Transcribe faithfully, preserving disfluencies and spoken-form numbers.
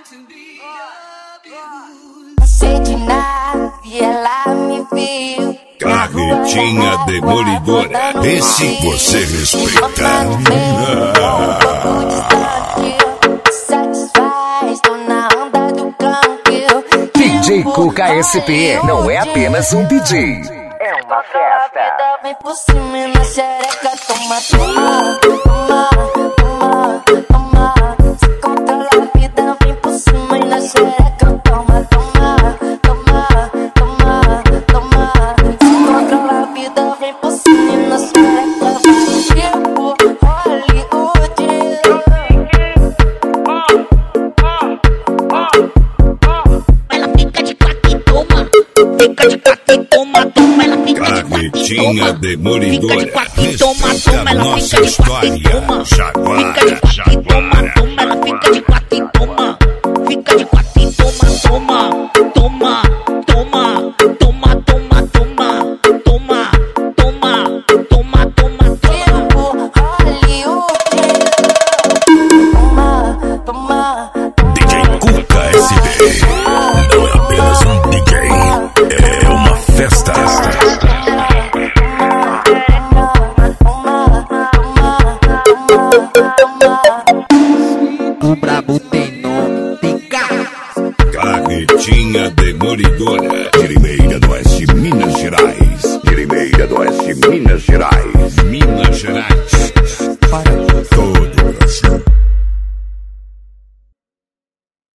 Sei de nada e ela me viu. Carretinha demolidora, esse você respeita. Satisfaz, tô na onda do canto. D J Cuca S P não é apenas um D J, é uma festa. Vem por cima e na xereca, toma, toma, toma, toma, toma. Se controla a vida, vem por cima e na xereca, toma, toma, toma, toma, toma. Se controla a vida, vem por cima e na xereca, vai tipo Hollywood. Ela fica de quatro e toma, fica de quatro e toma, toma. Ela fica de quatro e Carretinha demolidora, fica de quatro e toma, respeita toma. a Ela nossa fica de quatro e história. toma, Jaguara, fica de quatro e toma, Jaguara. toma. Ela fica de quatro e toma, fica de quatro e toma, toma, toma, toma, toma, toma, toma, toma, toma, toma, toma, Tipo Hollywood. Toma, toma, D J Cuca S P não é apenas um D J, é uma festa. O brabo tem nome, tem carro. Carretinha demolidora, de Limeira do Oeste, Minas Gerais. De Limeira do Oeste, Minas Gerais. Minas Gerais. Para